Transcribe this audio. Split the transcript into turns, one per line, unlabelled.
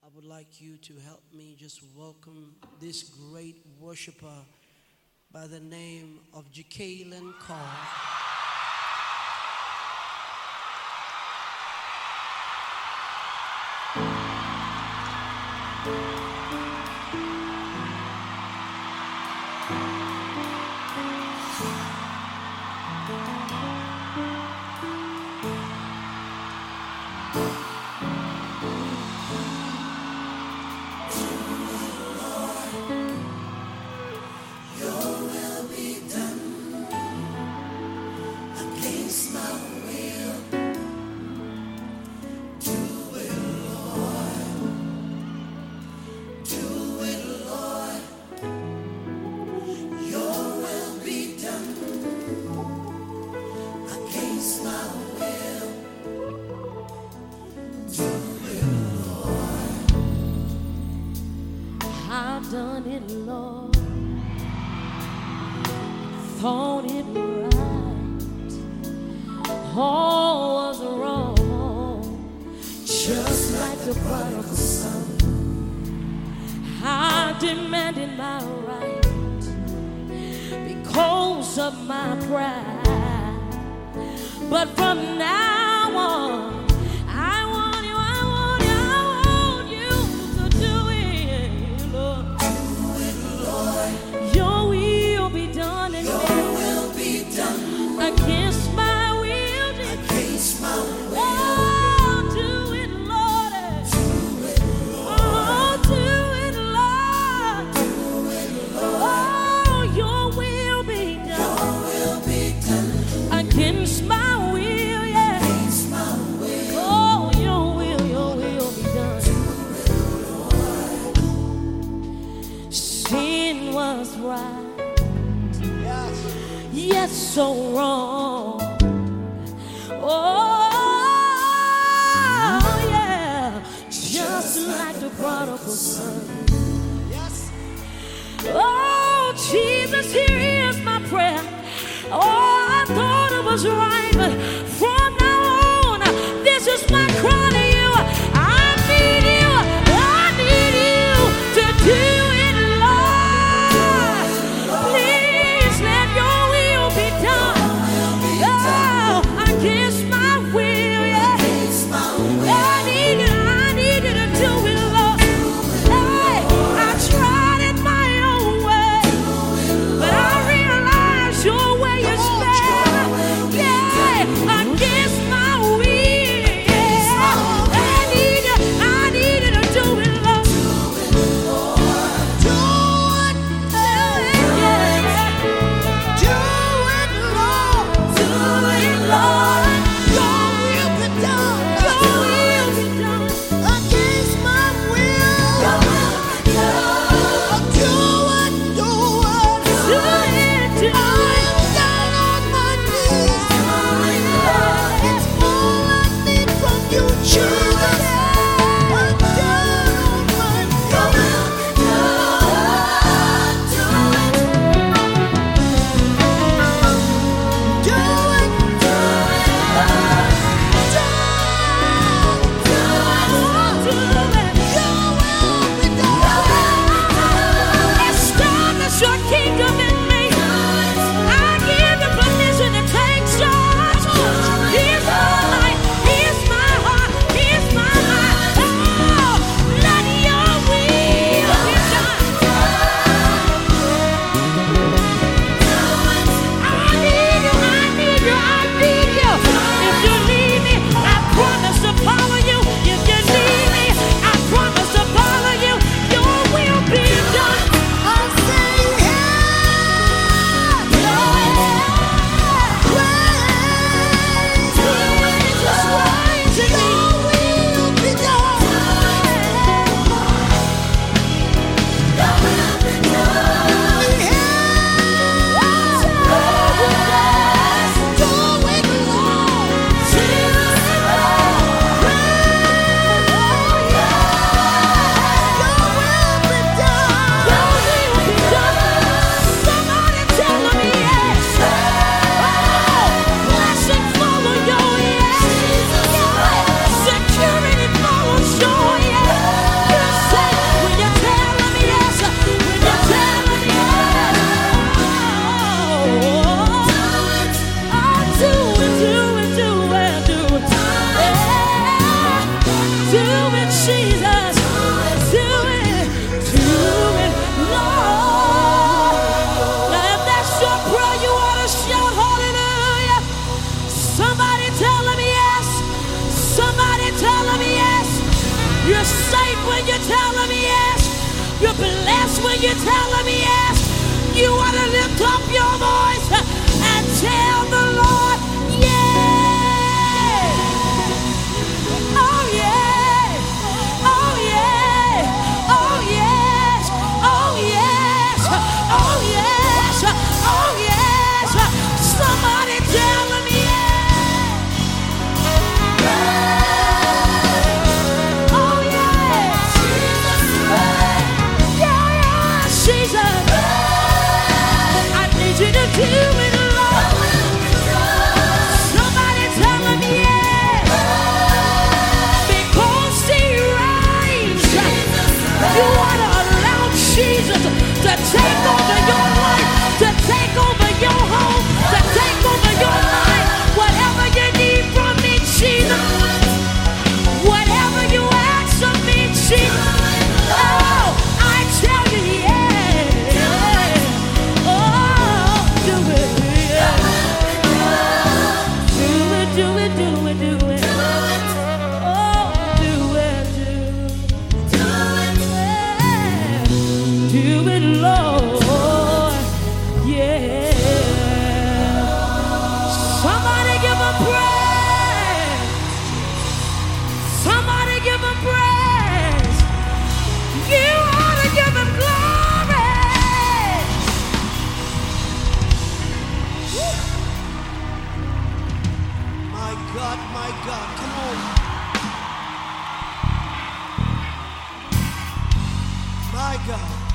would like you to help me just welcome this great worshiper by the name of Jacqueline Carr.
I've done it, Lord. Thought it right. All was wrong. Just like the prodigal son, I demanded my right because of my pride. But from now on, I want you to do it, Lord.
Do it, Lord.
Your will be done in
Your
me.
will be done
Against my will.
against my will.
Oh, do it, Lord.
Do it, Lord.
Oh, do it, Lord.
Do it, Lord.
Oh, your will be
Your
done
will be done
against my will, yeah.
against my will.
Oh, your will be done.
Do it, Lord.
Sin was right, yet so wrong. Oh, yeah, just like the prodigal son. Oh, Jesus, here is my prayer. Oh, I thought it was right, but from now on, this is my cry to you. I need you. I need you to do it, Lord. Please let your will be done. Oh, against my will, yeah.
Against my will.
I need you to do it, Lord. Hey, I tried it my own way, but I realize your way is better. Yeah, against Jesus. Do it, Lord. Now if that's your prayer, you ought to shout hallelujah. Somebody tell him yes. Somebody tell him yes. You're safe when you tell him yes. You're blessed when you tell him yes. You ought to lift up your voice and tell the Lord yeah. Oh yeah. Oh yeah. Oh yes. Oh yes. Oh yes. Oh yes. Somebody tell him yeah. Oh yes. Yeah, Jesus. I need you to do it, Lord. Somebody tell him yeah. Because he reigns, you ought to allow Jesus to take over your life, to take over your home, to take over your mind. Whatever you need from me, Jesus. Whatever you ask of me, Jesus. Oh, I tell you, yeah. Oh, do it, yeah. Do it, do it, do it, do it. Oh, do it, do it, Lord. Yeah. Somebody give him praise. Somebody give him praise. You ought to give him glory.
My God, come on. My God.